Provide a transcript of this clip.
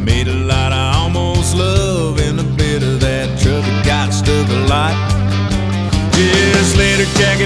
Made a lot of almost love in a bit of that truck that got stuck a lot. Just let her jacket